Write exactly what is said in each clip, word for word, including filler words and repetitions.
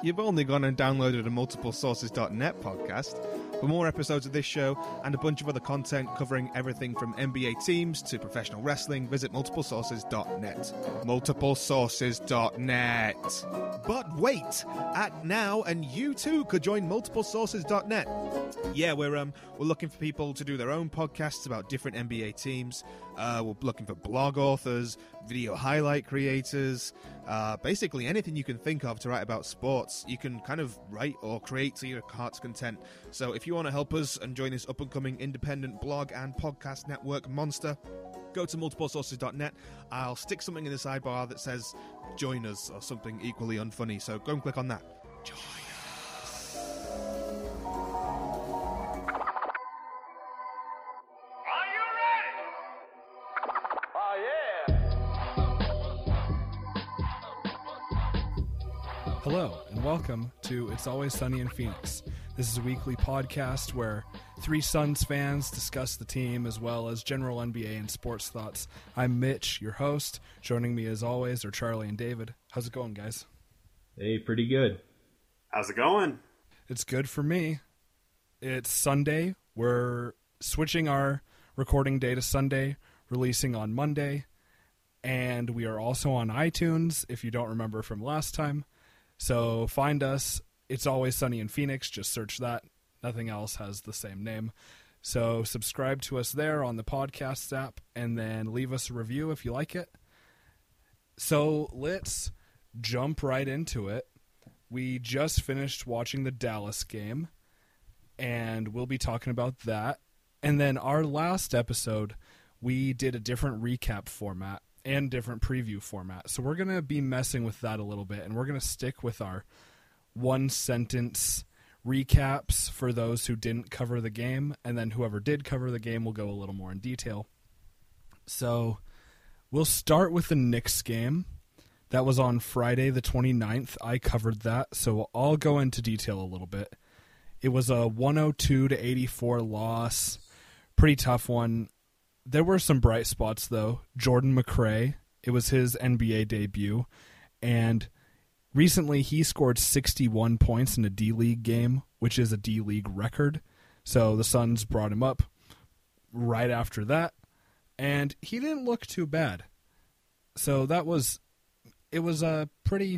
You've only gone and downloaded a multiple sources dot net podcast. For more episodes of this show and a bunch of other content covering everything from N B A teams to professional wrestling, visit multiple sources dot net. multiple sources dot net. But wait! Act now and you too could join multiple sources dot net. Yeah, we're um we're looking for people to do their own podcasts about different N B A teams. Uh, we're looking for blog authors, video highlight creators, uh, basically anything you can think of to write about sports. You can kind of write or create to your heart's content. So if you want to help us and join this up-and-coming independent blog and podcast network monster, go to multiple sources dot net. I'll stick something in the sidebar that says join us or something equally unfunny. So go and click on that. Join us. Hello, and welcome to It's Always Sunny in Phoenix. This is a weekly podcast where three Suns fans discuss the team as well as general N B A and sports thoughts. I'm Mitch, your host. Joining me as always are Charlie and David. How's it going, guys? Hey, pretty good. How's it going? It's good for me. It's Sunday. We're switching our recording day to Sunday, releasing on Monday, and we are also on iTunes, if you don't remember from last time. So find us. It's Always Sunny in Phoenix. Just search that. Nothing else has the same name. So subscribe to us there on the podcast app and then leave us a review if you like it. So let's jump right into it. We just finished watching the Dallas game, and we'll be talking about that. And then our last episode, we did a different recap format and different preview format. So we're going to be messing with that a little bit, and we're going to stick with our one-sentence recaps for those who didn't cover the game, and then whoever did cover the game will go a little more in detail. So we'll start with the Knicks game. That was on Friday the twenty-ninth. I covered that, so I'll go into detail a little bit. It was a one oh two to eighty-four loss. Pretty tough one. There were some bright spots, though. Jordan McRae, it was his N B A debut, and recently he scored sixty-one points in a D-League game, which is a D-League record. So the Suns brought him up right after that, and he didn't look too bad. So that was, it was uh, pretty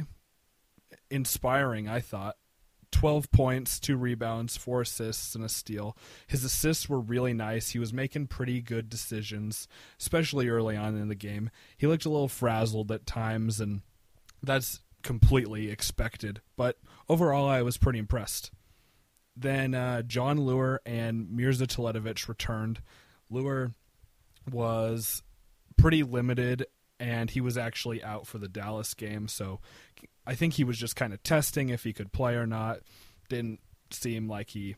inspiring, I thought. twelve points, two rebounds, four assists, and a steal. His assists were really nice. He was making pretty good decisions, especially early on in the game. He looked a little frazzled at times, and that's completely expected. But overall, I was pretty impressed. Then uh, John Leuer and Mirza Teletovic returned. Leuer was pretty limited, and he was actually out for the Dallas game, so I think he was just kind of testing if he could play or not. Didn't seem like he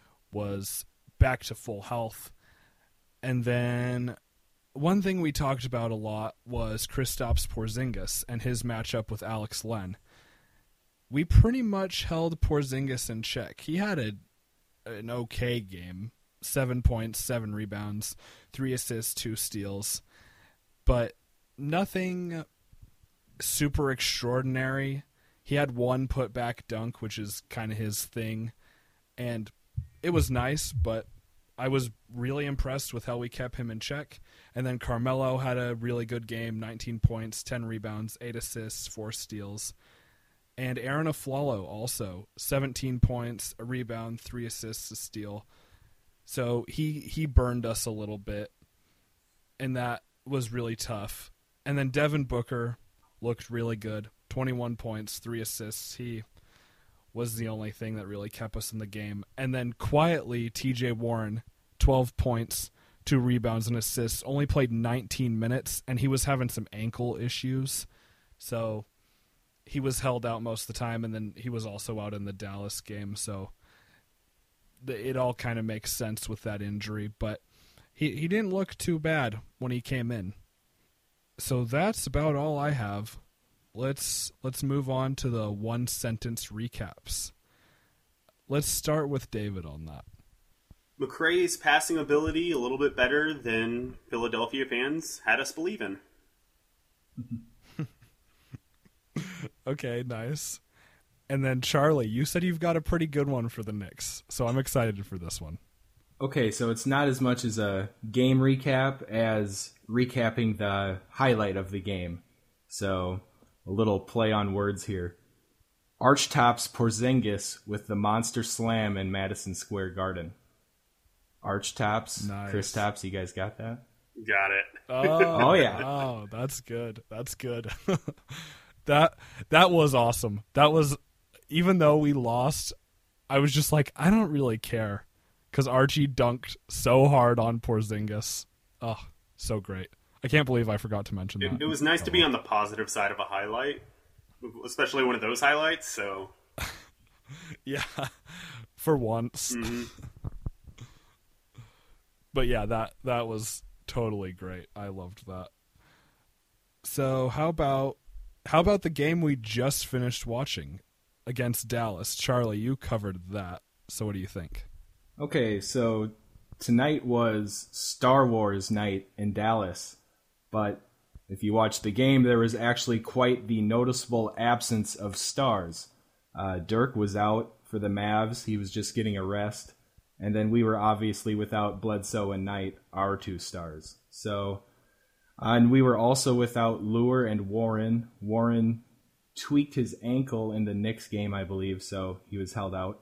was back to full health. And then one thing we talked about a lot was Kristaps Porzingis and his matchup with Alex Len. We pretty much held Porzingis in check. He had a an okay game. Seven points, seven rebounds, three assists, two steals. But nothing super extraordinary. He had one put-back dunk, which is kind of his thing, and it was nice, but I was really impressed with how we kept him in check. And then Carmelo had a really good game, nineteen points, ten rebounds, eight assists, four steals. And Aaron Aflalo also, seventeen points, a rebound, three assists, a steal. So he, he burned us a little bit, and that was really tough. And then Devin Booker looked really good. twenty-one points, three assists. He was the only thing that really kept us in the game. And then quietly, T J Warren, twelve points, two rebounds and assists, only played nineteen minutes, and he was having some ankle issues. So he was held out most of the time, and then he was also out in the Dallas game. So it all kind of makes sense with that injury. But he, he didn't look too bad when he came in. So that's about all I have. Let's let's move on to the one sentence recaps. Let's start with David on that. McRae's passing ability a little bit better than Philadelphia fans had us believe in. Okay, nice. And then Charlie, you said you've got a pretty good one for the Knicks, so I'm excited for this one. Okay, so it's not as much as a game recap as recapping the highlight of the game. So a little play on words here. Archtops Porzingis with the monster slam in Madison Square Garden. Archtops, nice. Chris Tops, you guys got that? Got it. Oh, oh yeah. Oh, that's good. That's good. that that was awesome. That was, even though we lost, I was just like, I don't really care, because Archie dunked so hard on Porzingis. Oh, so great. I can't believe I forgot to mention It, that. it was nice to be on the positive side of a highlight, especially one of those highlights. So, yeah, for once. Mm-hmm. But yeah, that that was totally great. I loved that. So how about how about the game we just finished watching against Dallas? Charlie, you covered that. So what do you think? Okay, so tonight was Star Wars night in Dallas, but if you watched the game, there was actually quite the noticeable absence of stars. Uh, Dirk was out for the Mavs. He was just getting a rest. And then we were obviously without Bledsoe and Knight, our two stars. So, uh, and we were also without Lure and Warren. Warren tweaked his ankle in the Knicks game, I believe, so he was held out.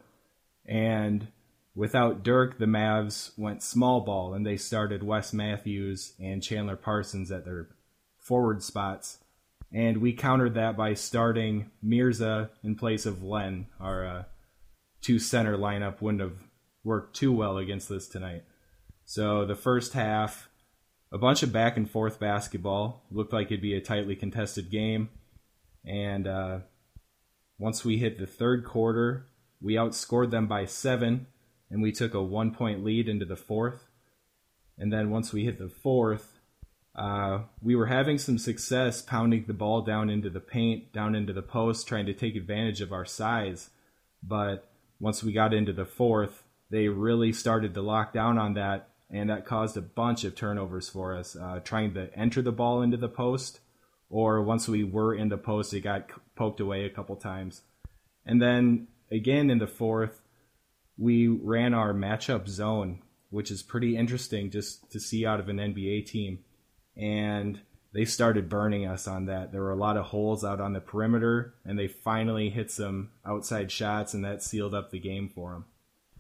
And without Dirk, the Mavs went small ball, and they started Wes Matthews and Chandler Parsons at their forward spots. And we countered that by starting Mirza in place of Len. Our uh, two center lineup wouldn't have worked too well against this tonight. So the first half, a bunch of back and forth basketball. Looked like it'd be a tightly contested game. And uh, once we hit the third quarter, we outscored them by seven, and we took a one-point lead into the fourth. And then once we hit the fourth, uh, we were having some success pounding the ball down into the paint, down into the post, trying to take advantage of our size. But once we got into the fourth, they really started to lock down on that, and that caused a bunch of turnovers for us, uh, trying to enter the ball into the post, or once we were in the post, it got poked away a couple times. And then, again in the fourth, we ran our matchup zone, which is pretty interesting just to see out of an N B A team. And they started burning us on that. There were a lot of holes out on the perimeter, and they finally hit some outside shots, and that sealed up the game for them.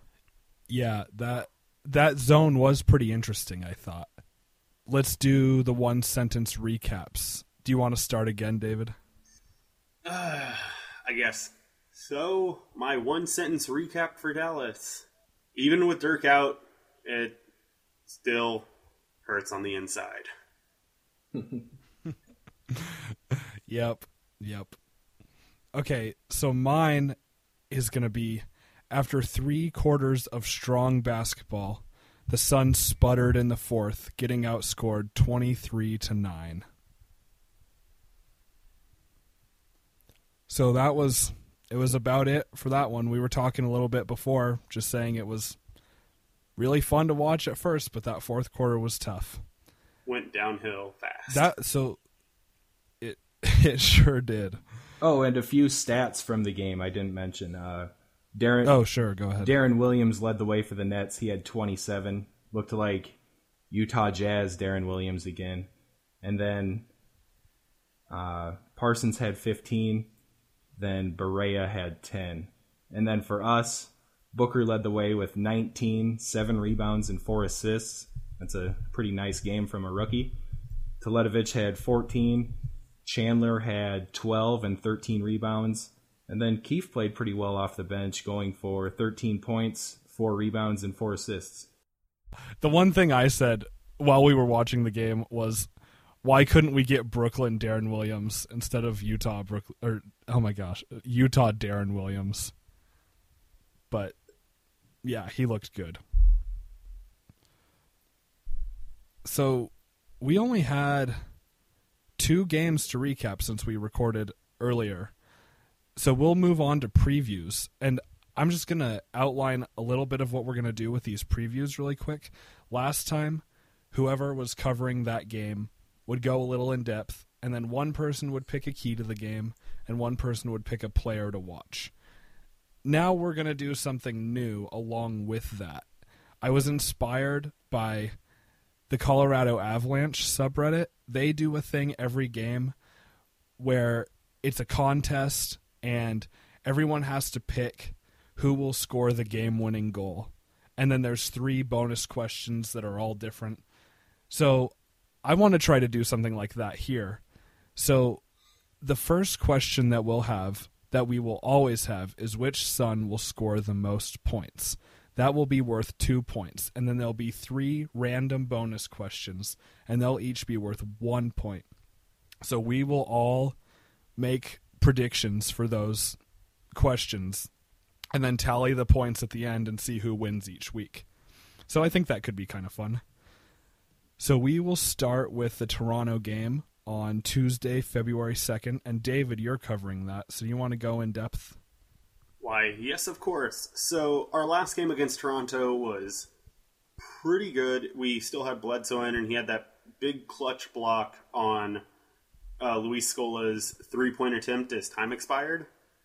Yeah, that that zone was pretty interesting, I thought. Let's do the one sentence recaps. Do you want to start again, David? Uh, I guess. So, my one sentence recap for Dallas. Even with Dirk out, it still hurts on the inside. Yep, yep. Okay, so mine is going to be, after three quarters of strong basketball, the Suns sputtered in the fourth, getting outscored twenty-three to nine. So that was it was about it for that one. We were talking a little bit before, just saying it was really fun to watch at first, but that fourth quarter was tough. Went downhill fast. That so it it sure did. Oh, and a few stats from the game I didn't mention. Uh, Darren. Oh, sure, go ahead. Darren Williams led the way for the Nets. He had twenty-seven. Looked like Utah Jazz Darren Williams again. And then uh, Parsons had fifteen. Then Barea had ten. And then for us, Booker led the way with nineteen, seven rebounds, and four assists. That's a pretty nice game from a rookie. Teletovic had fourteen. Chandler had twelve and thirteen rebounds. And then Keefe played pretty well off the bench, going for thirteen points, four rebounds, and four assists. The one thing I said while we were watching the game was, why couldn't we get Brooklyn Darren Williams instead of Utah Brooklyn, or oh my gosh, Utah Darren Williams? But yeah, he looked good. So we only had two games to recap since we recorded earlier. So we'll move on to previews, and I'm just going to outline a little bit of what we're going to do with these previews really quick. Last time, whoever was covering that game would go a little in depth, and then one person would pick a key to the game, and one person would pick a player to watch. now we're going to do something new along with that. I was inspired by the Colorado Avalanche subreddit. They do a thing every game where it's a contest and everyone has to pick who will score the game-winning goal. And then there's three bonus questions that are all different. So I want to try to do something like that here. So the first question that we'll have, that we will always have, is which Sun will score the most points. That will be worth two points. And then there'll be three random bonus questions, and they'll each be worth one point. So we will all make predictions for those questions and then tally the points at the end and see who wins each week. So I think that could be kind of fun. So we will start with the Toronto game on Tuesday, February second. And David, you're covering that, so you want to go in depth? Why, yes, of course. So our last game against Toronto was pretty good. We still had Bledsoe in, and he had that big clutch block on uh, Luis Scola's three-point attempt as time expired.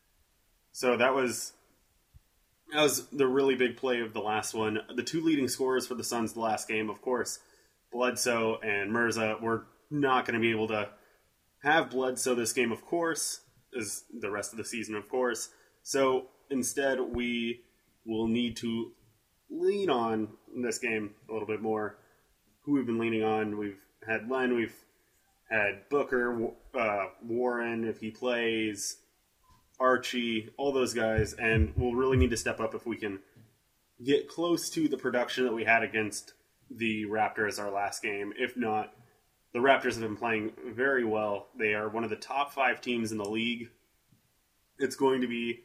So that was that was the really big play of the last one. The two leading scorers for the Suns the last game, of course, Bledsoe and Mirza. We're not going to be able to have Bledsoe this game, of course, as the rest of the season, of course. So instead, we will need to lean on in this game a little bit more. Who we've been leaning on, we've had Len, we've had Booker, uh, Warren, if he plays, Archie, all those guys, and we'll really need to step up if we can get close to the production that we had against the Raptors our last game. If not, the Raptors have been playing very well. They are one of the top five teams in the league. It's going to be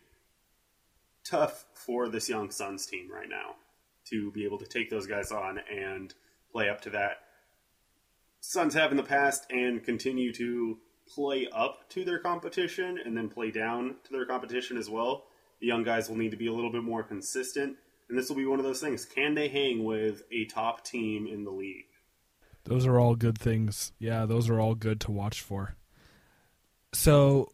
tough for this young Suns team right now to be able to take those guys on and play up to that. Suns have in the past and continue to play up to their competition and then play down to their competition as well. The young guys will need to be a little bit more consistent, and this will be one of those things. Can they hang with a top team in the league? Those are all good things. Yeah, those are all good to watch for. So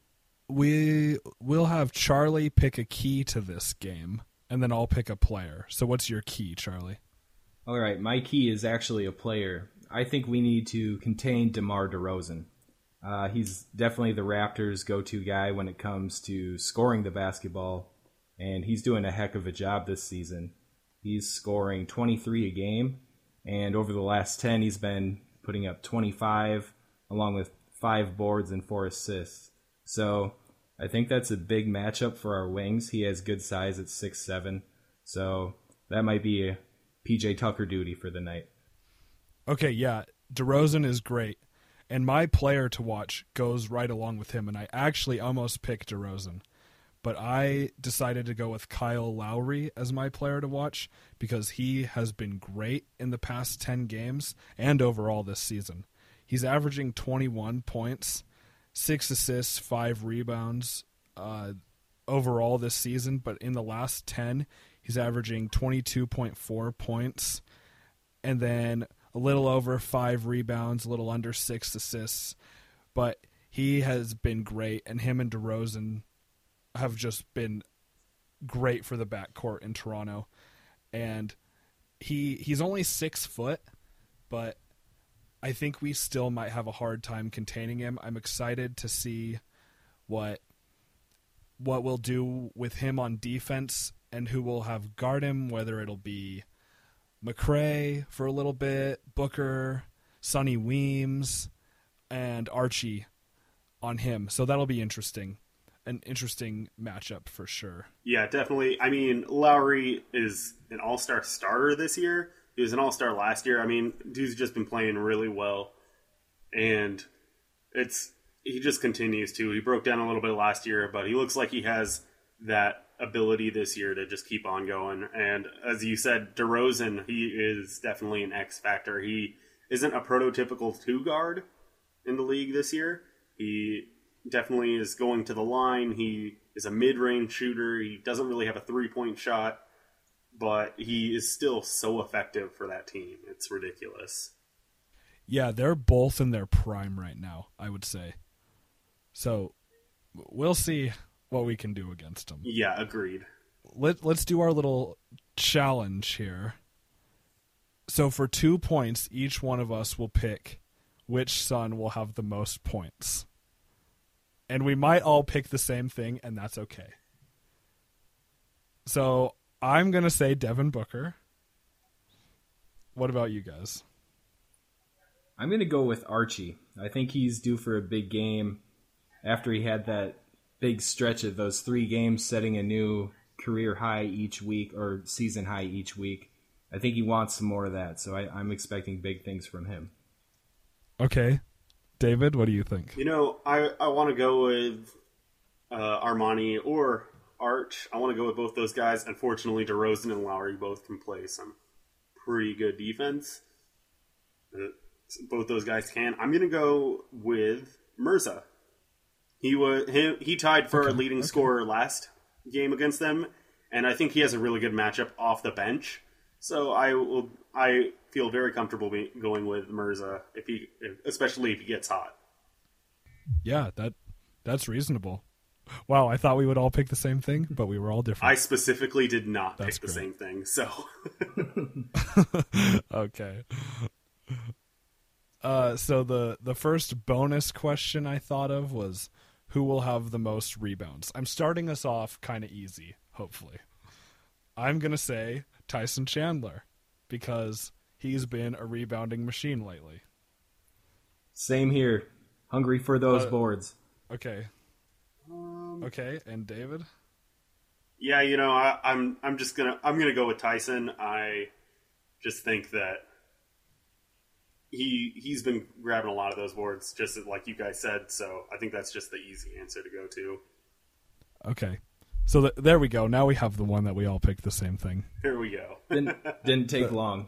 we will have Charlie pick a key to this game, and then I'll pick a player. So what's your key, Charlie? All right, my key is actually a player. I think we need to contain DeMar DeRozan. Uh, he's definitely the Raptors' go-to guy when it comes to scoring the basketball, and he's doing a heck of a job this season. He's scoring twenty-three a game, and over the last ten, he's been putting up twenty-five, along with five boards and four assists. So I think that's a big matchup for our wings. He has good size at six seven, so that might be a P J Tucker duty for the night. Okay, yeah, DeRozan is great. And my player to watch goes right along with him, and I actually almost picked DeRozan. But I decided to go with Kyle Lowry as my player to watch because he has been great in the past ten games and overall this season. He's averaging twenty-one points, six assists, five rebounds uh, overall this season. But in the last ten, he's averaging twenty-two point four points and then a little over five rebounds, a little under six assists. But he has been great, and him and DeRozan have just been great for the backcourt in Toronto. And he he's only six foot, but I think we still might have a hard time containing him. I'm excited to see what what we'll do with him on defense and who will have guard him, whether it'll be McRae for a little bit, Booker, Sonny Weems, and Archie on him. So that'll be interesting. An interesting matchup for sure. Yeah, definitely. I mean, Lowry is an all-star starter this year. He was an all-star last year. I mean, dude's just been playing really well. And it's he just continues to. He broke down a little bit last year, but he looks like he has that ability this year to just keep on going. And as you said, DeRozan, he is definitely an X factor. He isn't a prototypical two guard in the league this year. He definitely is going to the line. He is a mid-range shooter. He doesn't really have a three-point shot, but he is still so effective for that team. It's ridiculous. Yeah, they're both in their prime right now, I would say. So we'll see what we can do against them. Yeah, agreed. let let's do our little challenge here. So for two points, each one of us will pick which Sun will have the most points. And we might all pick the same thing, and that's okay. So I'm going to say Devin Booker. What about you guys? I'm going to go with Archie. I think he's due for a big game after he had that big stretch of those three games setting a new career high each week or season high each week. I think he wants some more of that, so I, I'm expecting big things from him. Okay. David, what do you think? You know, I, I want to go with uh, Armani or Arch. I want to go with both those guys. Unfortunately, DeRozan and Lowry both can play some pretty good defense. Uh, both those guys can. I'm going to go with Mirza. He was he, he tied for okay, a leading okay. scorer last game against them, and I think he has a really good matchup off the bench. So I will I feel very comfortable be going with Mirza if he, especially if he gets hot. Yeah, that that's reasonable. Wow, I thought we would all pick the same thing, but we were all different. I specifically did not That's pick the great. same thing, so Okay. Uh, so the the first bonus question I thought of was who will have the most rebounds. I'm starting us off kind of easy, hopefully. I'm gonna say Tyson Chandler because he's been a rebounding machine lately. Same here. Hungry for those Uh, boards. Okay. um, Okay, and David? yeah, you know, I, I'm I'm just gonna I'm gonna go with Tyson. I just think that he he's been grabbing a lot of those boards, just like you guys said. So I think that's just the easy answer to go to. Okay. So th- there we go. Now we have the one that we all picked the same thing. Here we go. Didn't, didn't take long.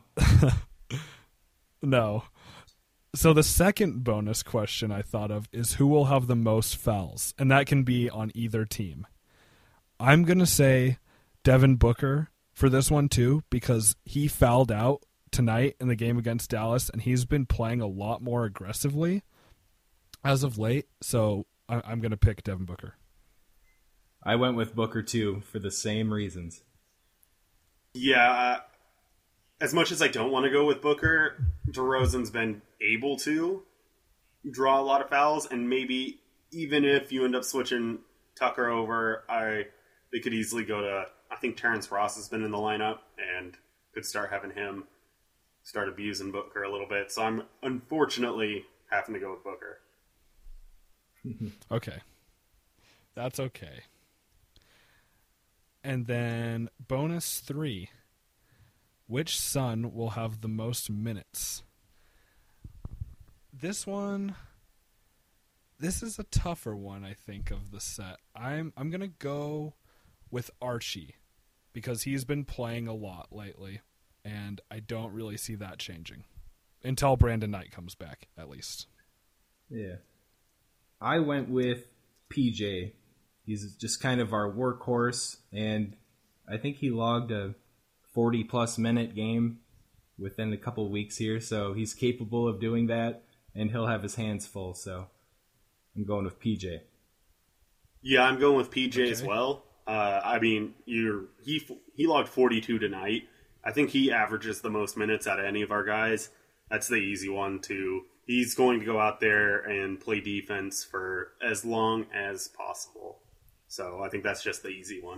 No. So the second bonus question I thought of is who will have the most fouls, and that can be on either team. I'm going to say Devin Booker for this one too because he fouled out tonight in the game against Dallas, and he's been playing a lot more aggressively as of late, so I- I'm going to pick Devin Booker. I went with Booker too for the same reasons. Yeah, uh, as much as I don't want to go with Booker, DeRozan's been able to draw a lot of fouls, and maybe even if you end up switching Tucker over, I they could easily go to. I think Terrence Ross has been in the lineup and could start having him start abusing Booker a little bit. So I'm unfortunately having to go with Booker. Okay. That's okay. And then bonus three. Which Sun will have the most minutes? This one, this is a tougher one, I think, of the set. I'm I'm gonna go with Archie because he's been playing a lot lately, and I don't really see that changing until Brandon Knight comes back, at least. Yeah. I went with P J. He's just kind of our workhorse, and I think he logged a forty-plus minute game within a couple weeks here, so he's capable of doing that, and he'll have his hands full, so I'm going with P J. Yeah, I'm going with P J Okay. as well. Uh, I mean, you're, he he logged forty-two tonight. I think he averages the most minutes out of any of our guys. That's the easy one to. He's going to go out there and play defense for as long as possible. So I think that's just the easy one.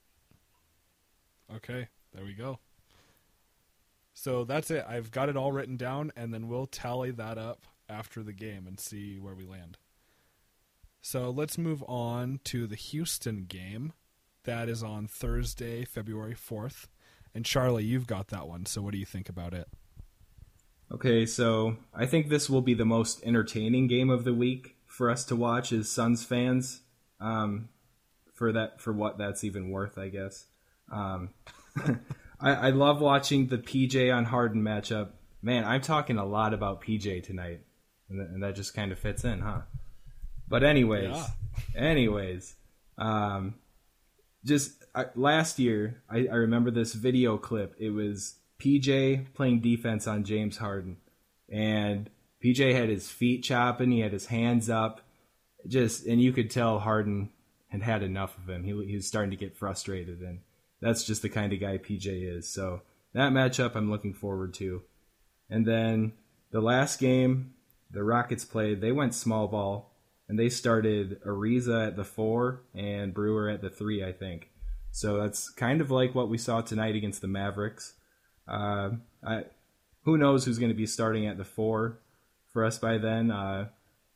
Okay, there we go. So that's it. I've got it all written down, and then we'll tally that up after the game and see where we land. So let's move on to the Houston game. That is on Thursday, February fourth. And Charlie, you've got that one, so what do you think about it? Okay, so I think this will be the most entertaining game of the week for us to watch as Suns fans. Um, for that, for what that's even worth, I guess. Um, I, I love watching the P J on Harden matchup. Man, I'm talking a lot about P J tonight, and, th- and that just kind of fits in, huh? But anyways, Yeah. anyways, um, just I, last year, I, I remember this video clip. It was P J playing defense on James Harden, and P J had his feet chopping, he had his hands up, just and you could tell Harden had had enough of him. He, he was starting to get frustrated, and that's just the kind of guy P J is. So that matchup I'm looking forward to. And then the last game the Rockets played, they went small ball, and they started Ariza at the four and Brewer at the three, I think. So that's kind of like what we saw tonight against the Mavericks. Uh, I, who knows who's going to be starting at the four for us by then. Uh,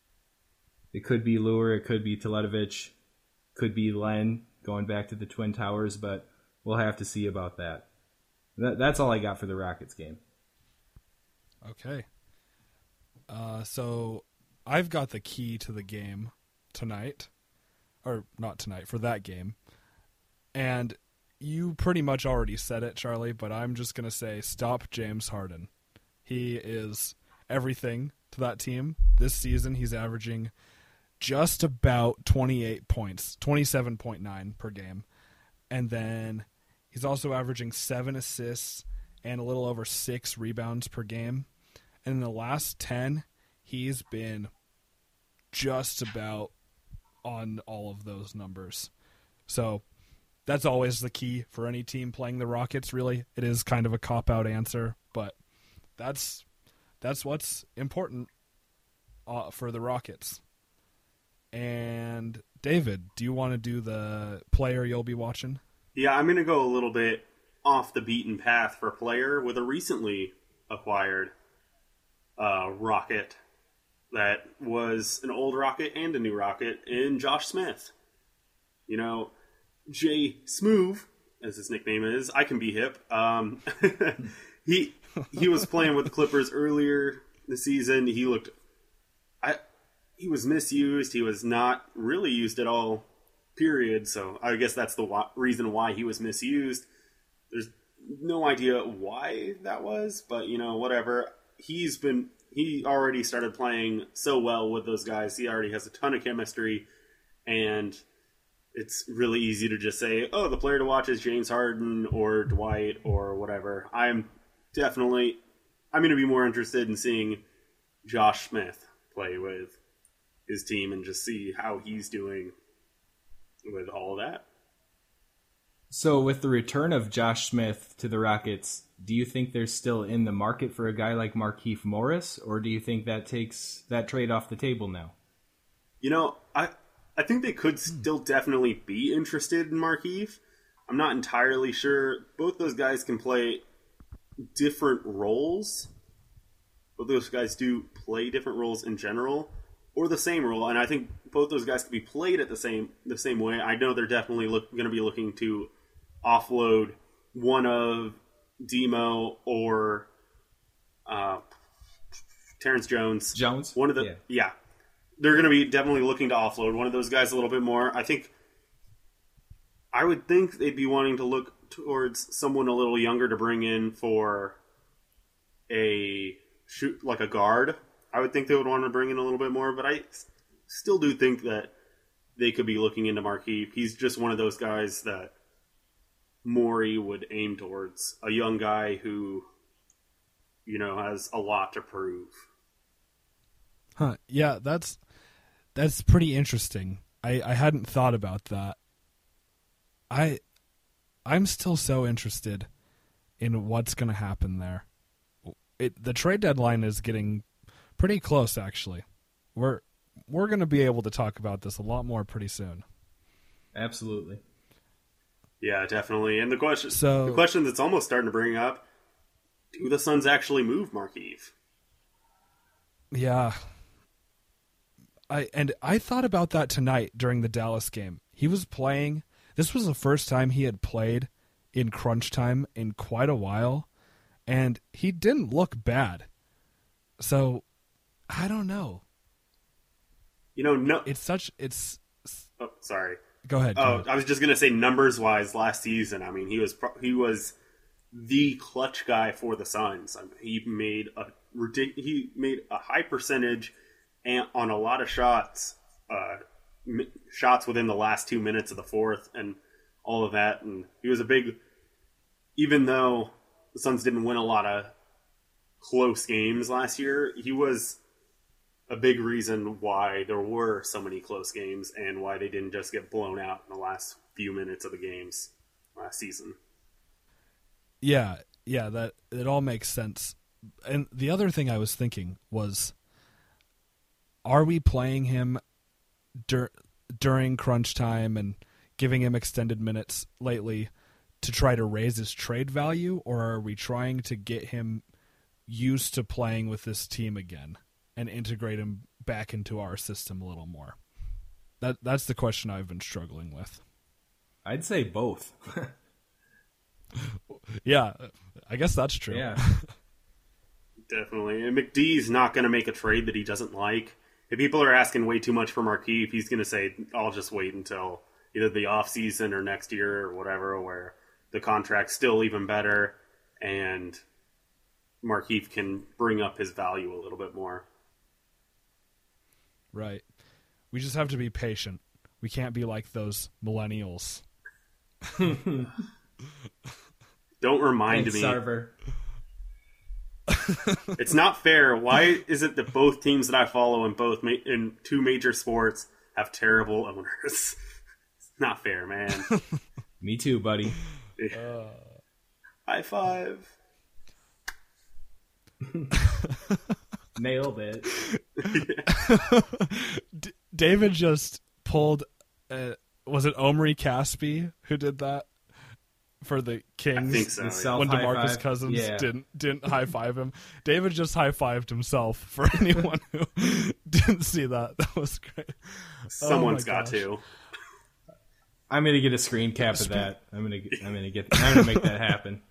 it could be Lure, it could be Teletovic, could be Len going back to the Twin Towers, but we'll have to see about that. that that's all I got for the Rockets game. Okay. Uh, so I've got the key to the game tonight. Or not tonight, for that game. And you pretty much already said it, Charlie, but I'm just going to say stop James Harden. He is everything to that team. This season, he's averaging just about twenty-eight points, twenty-seven point nine per game. And then he's also averaging seven assists and a little over six rebounds per game. And in the last ten, he's been just about on all of those numbers. So that's always the key for any team playing the Rockets, really. It is kind of a cop-out answer, but that's that's what's important uh, for the Rockets. And David, do you want to do the player you'll be watching? Yeah, I'm going to go a little bit off the beaten path for player with a recently acquired uh, Rocket that was an old Rocket and a new Rocket in Josh Smith. You know, Jay Smoove, as his nickname is, I can be hip. Um, he he was playing with the Clippers earlier this season. He looked, I he was misused. He was not really used at all. Period. So I guess that's the wa- reason why he was misused. There's no idea why that was, but you know, whatever. He's been he already started playing so well with those guys. He already has a ton of chemistry, and it's really easy to just say, oh, the player to watch is James Harden or Dwight or whatever. I'm definitely, I'm going to be more interested in seeing Josh Smith play with his team and just see how he's doing with all of that. So with the return of Josh Smith to the Rockets, do you think they're still in the market for a guy like Markieff Morris, or do you think that takes that trade off the table now? You know, I I think they could still definitely be interested in Markieff. I'm not entirely sure. Both those guys can play different roles. Both those guys do play different roles in general, or the same role, and I think both those guys can be played at the same the same way. I know they're definitely look, going to be looking to offload one of Demo or uh, Terrence Jones. Jones? One of the yeah. yeah. They're going to be definitely looking to offload one of those guys a little bit more. I think I would think they'd be wanting to look towards someone a little younger to bring in for a shoot like a guard. I would think they would want to bring in a little bit more, but I still do think that they could be looking into Markieff. He's just one of those guys that Morey would aim towards. A young guy who, you know, has a lot to prove. Huh. Yeah, that's that's pretty interesting. I, I hadn't thought about that. I I'm still so interested in what's going to happen there. It the trade deadline is getting pretty close, actually. We're we're going to be able to talk about this a lot more pretty soon. Absolutely. Yeah, definitely. And the question, so, the question that's almost starting to bring up: do the Suns actually move Markieff? Yeah. I and I thought about that tonight during the Dallas game. He was playing. This was the first time he had played in crunch time in quite a while, and he didn't look bad. So, I don't know. You know, no. It's such. It's. Oh, sorry. Go ahead. Go oh, ahead. I was just gonna say numbers wise last season. I mean, he was pro- he was the clutch guy for the Suns. I mean, he made a ridic- He made a high percentage and on a lot of shots, uh, m- shots within the last two minutes of the fourth, and all of that. And he was a big. Even though the Suns didn't win a lot of close games last year, he was a big reason why there were so many close games and why they didn't just get blown out in the last few minutes of the games last season. Yeah, yeah, that it all makes sense. And the other thing I was thinking was, are we playing him dur- during crunch time and giving him extended minutes lately to try to raise his trade value, or are we trying to get him used to playing with this team again and integrate him back into our system a little more? That that's the question I've been struggling with. I'd say both. Yeah, I guess that's true. Yeah. Definitely. And McDee's not going to make a trade that he doesn't like. If people are asking way too much for Markieff, he's going to say, I'll just wait until either the offseason or next year or whatever, where the contract's still even better and Markieff can bring up his value a little bit more. Right. We just have to be patient. We can't be like those millennials. Don't remind Thanks, me. Sarver. It's not fair. Why is it that both teams that I follow in both ma- in two major sports have terrible owners? It's not fair, man. Me too, buddy. Uh... High five. Nailed it. D- David just pulled. Uh, was it Omri Caspi who did that for the Kings? I think so. The self When high DeMarcus five. Cousins Yeah. didn't didn't high five him. David just high fived himself. For anyone who didn't see that, that was great. Someone's Oh my got gosh. to. I'm gonna get a screen cap of that. I'm gonna get, I'm gonna get I'm gonna make that happen.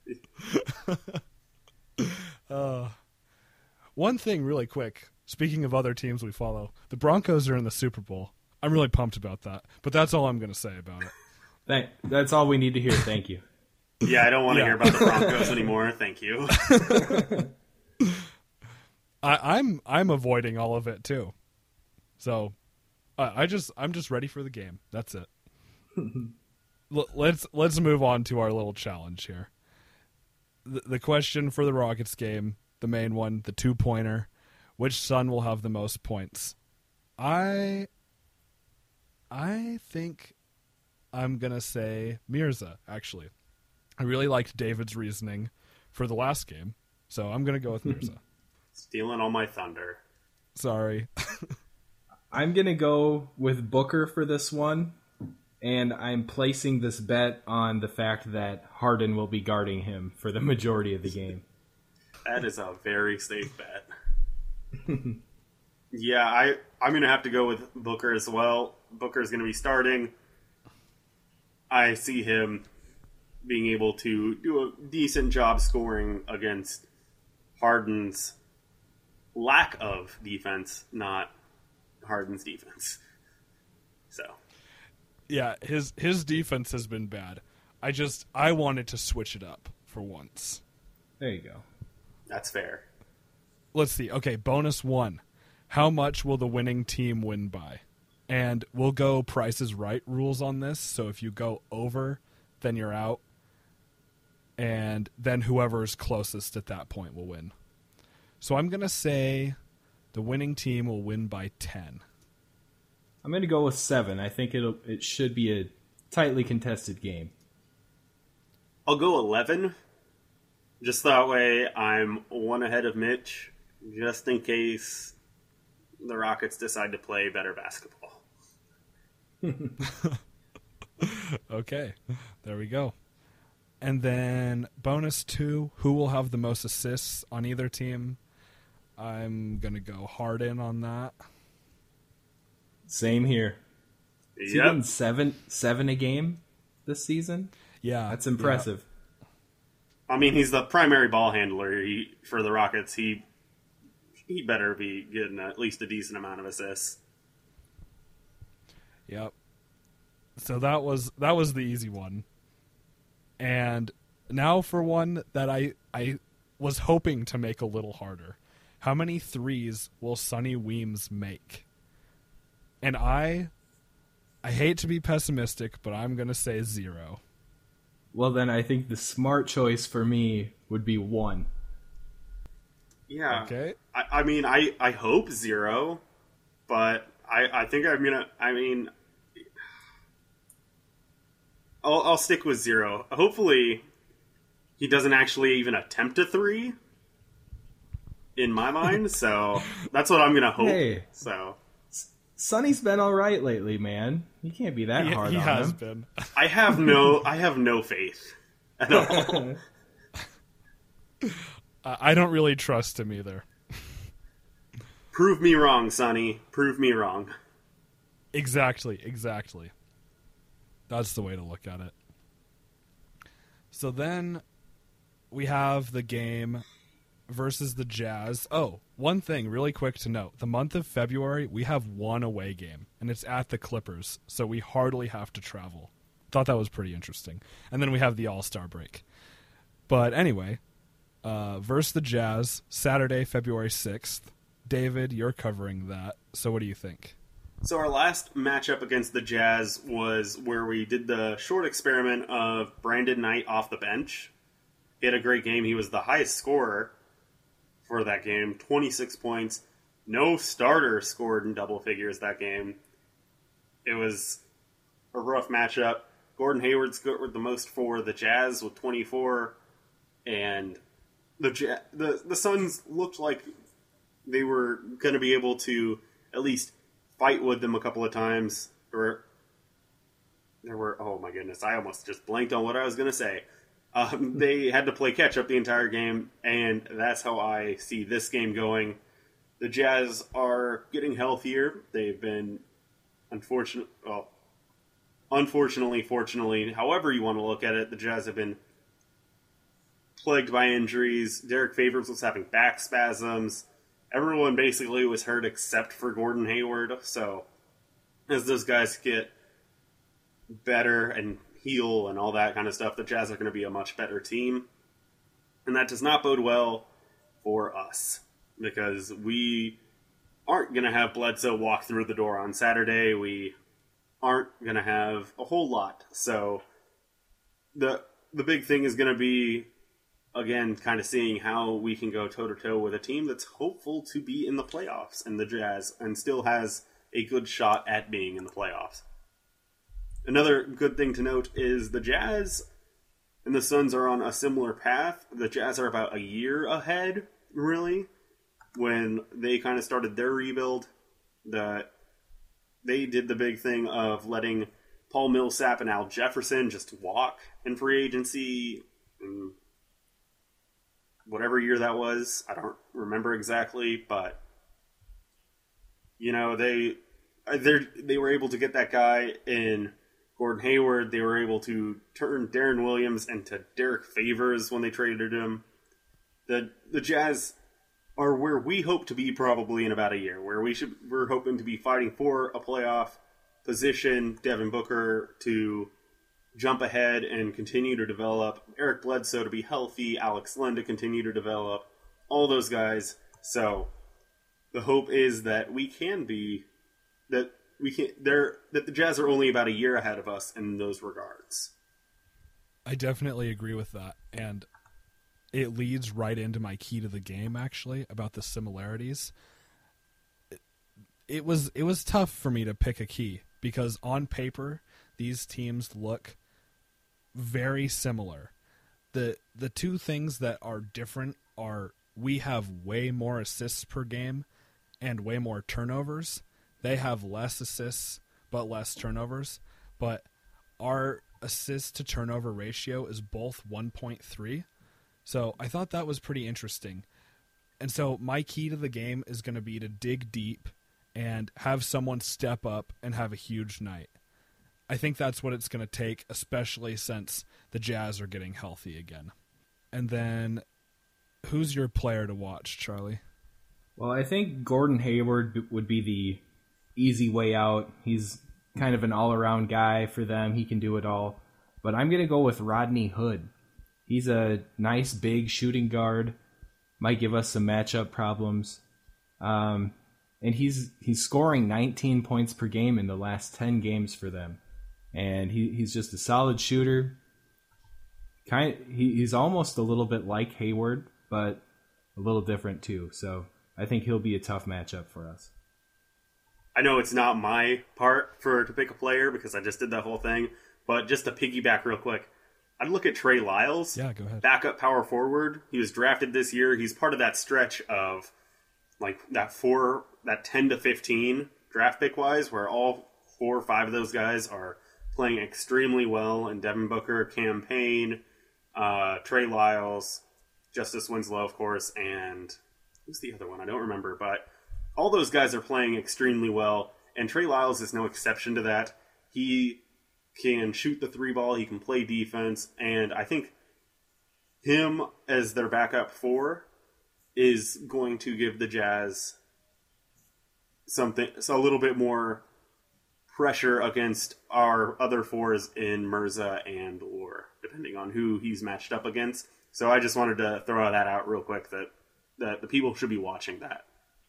Uh, one thing really quick. Speaking of other teams we follow, the Broncos are in the Super Bowl. I'm really pumped about that. But that's all I'm going to say about it. Thank, that's all we need to hear. Thank you. Yeah, I don't want to Yeah. hear about the Broncos anymore. Thank you. I, I'm I'm avoiding all of it too. So uh, I just I'm just ready for the game. That's it. L- let's let's move on to our little challenge here. The, the question for the Rockets game, the main one, the two pointer: which son will have the most points? I I think I'm gonna say Mirza. Actually, I really liked David's reasoning for the last game, so I'm gonna go with Mirza. Stealing all my thunder. Sorry. I'm gonna go with Booker for this one, and I'm placing this bet on the fact that Harden will be guarding him for the majority of the game. That is a very safe bet. Yeah, I, I'm going to have to go with Booker as well. Booker's going to be starting. I see him being able to do a decent job scoring against Harden's lack of defense, not Harden's defense. So, Yeah, his his defense has been bad. I just I wanted to switch it up for once. There you go. that's fair. Let's see. Okay, bonus one. How much will the winning team win by? And we'll go Price is Right rules on this. So if you go over, then you're out. And then whoever's closest at that point will win. So I'm going to say the winning team will win by ten. I'm going to go with seven. I think it'll it should be a tightly contested game. I'll go eleven. Just that way I'm one ahead of Mitch, just in case the Rockets decide to play better basketball. Okay, there we go. And then bonus two, who will have the most assists on either team? I'm going to go Harden on that. Same here. Is he Yep. getting seven seven a game this season? Yeah. That's impressive. I mean, he's the primary ball handler he, for the Rockets. He he better be getting at least a decent amount of assists. Yep. So that was that was the easy one. And now for one that I I was hoping to make a little harder. How many threes will Sonny Weems make? And I I hate to be pessimistic, but I'm going to say zero. Well, then I think the smart choice for me would be one. Yeah. Okay. I, I mean, I, I hope zero, but I, I think I'm going to, I mean, I'll, I'll stick with zero. Hopefully, he doesn't actually even attempt a three. In my mind, so that's what I'm gonna hope. Hey. So Sonny's been all right lately, man. You can't be that He, hard he on has him. been. I have no, I have no faith at all. Uh, I don't really trust him either. Prove me wrong, Sonny. Prove me wrong. Exactly, exactly. That's the way to look at it. So then we have the game versus the Jazz. Oh, one thing really quick to note. The month of February, we have one away game, and it's at the Clippers, so we hardly have to travel. Thought that was pretty interesting. And then we have the All-Star break. But anyway, uh, versus the Jazz, Saturday, February sixth. David, you're covering that, so what do you think? So our last matchup against the Jazz was where we did the short experiment of Brandon Knight off the bench. He had a great game. He was the highest scorer for that game, twenty-six points. No starter scored in double figures that game. It was a rough matchup. Gordon Hayward scored the most for the Jazz with twenty-four, and the ja- the the Suns looked like they were going to be able to at least fight with them a couple of times. Or there were oh my goodness, I almost just blanked on what I was going to say. Um, they had to play catch up the entire game, and that's how I see this game going. The Jazz are getting healthier. They've been unfortunate, well, unfortunately, fortunately, however you want to look at it, the Jazz have been plagued by injuries. Derek Favors was having back spasms. Everyone basically was hurt except for Gordon Hayward. So as those guys get better and heal and all that kind of stuff, the Jazz are going to be a much better team. And that does not bode well for us, because we aren't going to have Bledsoe walk through the door on Saturday. We aren't going to have a whole lot. So the the big thing is going to be, again, kind of seeing how we can go toe-to-toe with a team that's hopeful to be in the playoffs, and the Jazz, and still has a good shot at being in the playoffs. Another good thing to note is the Jazz and the Suns are on a similar path. The Jazz are about a year ahead, really, when they kind of started their rebuild. The, they did the big thing of letting Paul Millsap and Al Jefferson just walk in free agency in whatever year that was. I don't remember exactly, but you know, they they they were able to get that guy in Gordon Hayward. They were able to turn Darren Williams into Derek Favors when they traded him. The the Jazz are where we hope to be probably in about a year, where we should we're hoping to be fighting for a playoff position. Devin Booker to jump ahead and continue to develop. Eric Bledsoe to be healthy. Alex Len to continue to develop. All those guys. So the hope is that we can be that. We can they're that the Jazz are only about a year ahead of us in those regards. I definitely agree with that, and it leads right into my key to the game, actually, about the similarities. It, it was it was tough for me to pick a key, because on paper these teams look very similar. The the two things that are different are we have way more assists per game and way more turnovers. They have less assists but less turnovers, but our assist to turnover ratio is both one point three. So I thought that was pretty interesting. And so my key to the game is going to be to dig deep and have someone step up and have a huge night. I think that's what it's going to take, especially since the Jazz are getting healthy again. And then who's your player to watch, Charlie? Well, I think Gordon Hayward would be the easy way out. He's kind of an all-around guy for them. He can do it all. But I'm going to go with Rodney Hood. He's a nice, big shooting guard. Might give us some matchup problems. Um, and he's he's scoring nineteen points per game in the last ten games for them. And he, he's just a solid shooter. Kind of, he, he's almost a little bit like Hayward, but a little different too. So I think he'll be a tough matchup for us. I know it's not my part for to pick a player because I just did that whole thing, But just to piggyback real quick, I'd look at Trey Lyles. Yeah, go ahead. Backup power forward. He was drafted this year. He's part of that stretch of like that four, that ten to fifteen draft pick wise, where all four or five of those guys are playing extremely well. And Devin Booker, Cam Payne, uh, Trey Lyles, Justice Winslow, of course, and who's the other one? I don't remember, but all those guys are playing extremely well. And Trey Lyles is no exception to that. He can shoot the three ball. He can play defense. And I think him as their backup four is going to give the Jazz something, so a little bit more pressure against our other fours in Mirza and Lure, depending on who he's matched up against. So I just wanted to throw that out real quick that, that the people should be watching that.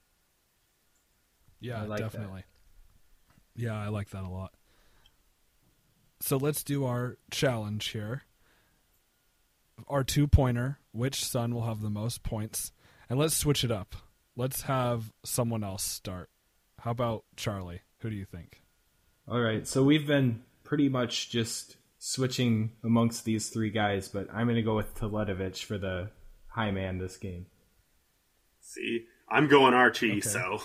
Yeah, I like definitely. That. Yeah, I like that a lot. So let's do our challenge here. Our two-pointer, which Sun will have the most points. And let's switch it up. Let's have someone else start. How about Charlie? Who do you think? All right, so we've been pretty much just switching amongst these three guys, but I'm going to go with Teletovic for the high man this game. See, I'm going Archie, Okay. so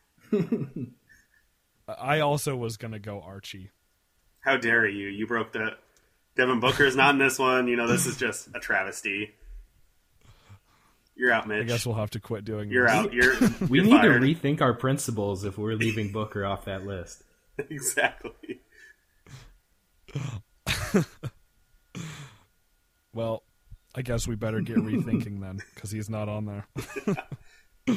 I also was going to go Archie. how dare you? You broke the... Devin Booker's not in this one. You know, this is just a travesty. You're out, Mitch. I guess we'll have to quit doing You're this. out. You're We you're need fired. to rethink our principles if we're leaving Booker off that list. Exactly. Well, I guess we better get rethinking then, because he's not on there.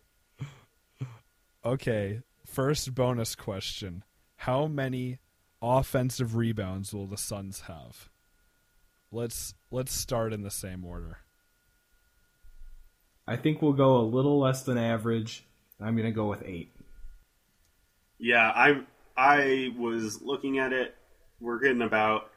Okay, first bonus question. How many offensive rebounds will the Suns have? Let's let's start in the same order. I think we'll go a little less than average. I'm going to go with eight. Yeah, I I was looking at it. We're getting about.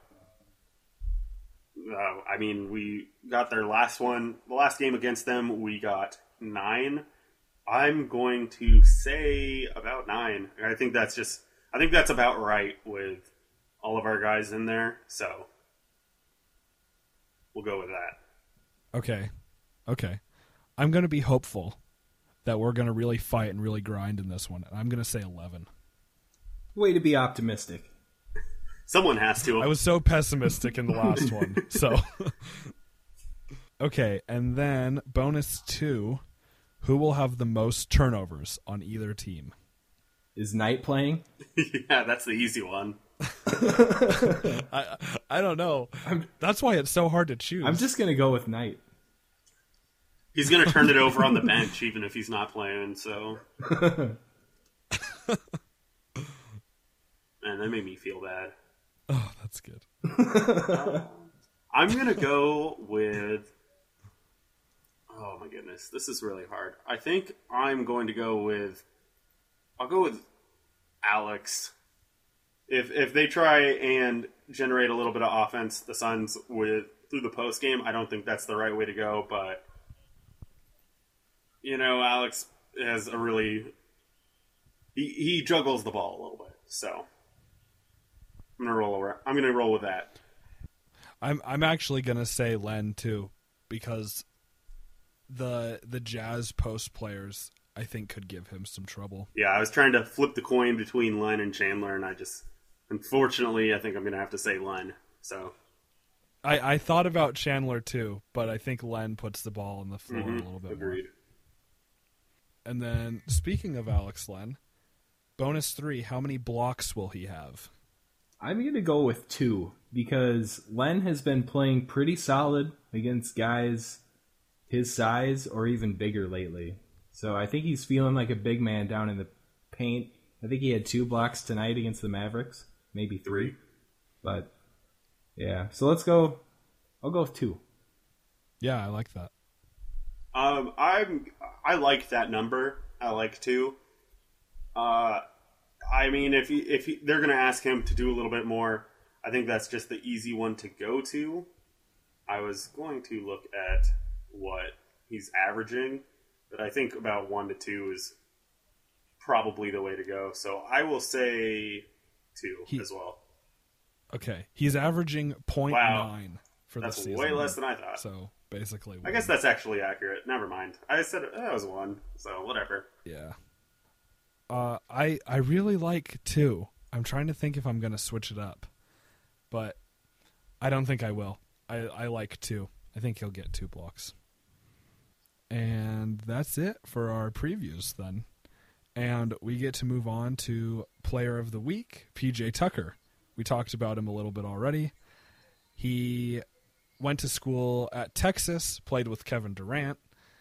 Uh, I mean, we got their last one, the last game against them. We got nine. I'm going to say about nine. I think that's just. I think that's about right with all of our guys in there. So we'll go with that. Okay. Okay. I'm going to be hopeful that we're going to really fight and really grind in this one. And I'm going to say eleven. Way to be optimistic. Someone has to. I was so pessimistic in the last one. So, okay. And then bonus two, who will have the most turnovers on either team? Is Knight playing? Yeah, that's the easy one. I I don't know. That's why it's so hard to choose. I'm just going to go with Knight. He's going to turn it over on the bench, even if he's not playing. So, man, that made me feel bad. Oh, that's good. I'm going to go with. Oh my goodness, this is really hard. I think I'm going to go with. I'll go with Alex. If if they try and generate a little bit of offense, the Suns with through the post game, I don't think that's the right way to go. But you know, Alex has a really he he juggles the ball a little bit, so I'm gonna roll over. I'm gonna roll with that. I'm I'm actually gonna say Len too, because the the Jazz post players I think could give him some trouble. Yeah, I was trying to flip the coin between Len and Chandler, and I just unfortunately I think I'm gonna have to say Len. So I, I thought about Chandler too, but I think Len puts the ball on the floor mhm, a little bit agreed. more. And then speaking of Alex Len, bonus three, how many blocks will he have? I'm going to go with two because Len has been playing pretty solid against guys his size or even bigger lately. So I think he's feeling like a big man down in the paint. I think he had two blocks tonight against the Mavericks, maybe three. But yeah, so let's go. I'll go with two. Yeah, I like that. Um, I'm I like that number. I like two. Uh, I mean, if he, if he, they're going to ask him to do a little bit more, I think that's just the easy one to go to. I was going to look at what he's averaging, but I think about one to two is probably the way to go. So I will say two He- as well. Okay, he's averaging point Wow. nine for That's the season. way less than I thought. So basically, I guess that's actually accurate. Never mind. I said it, that was one, so whatever. yeah. Uh, I I really like two. I'm trying to think if I'm gonna switch it up, but I don't think I will. I I like two. I think he'll get two blocks. And that's it for our previews then. And we get to move on to Player of the Week, P J Tucker. We talked about him a little bit already. He went to school at Texas, played with Kevin Durant,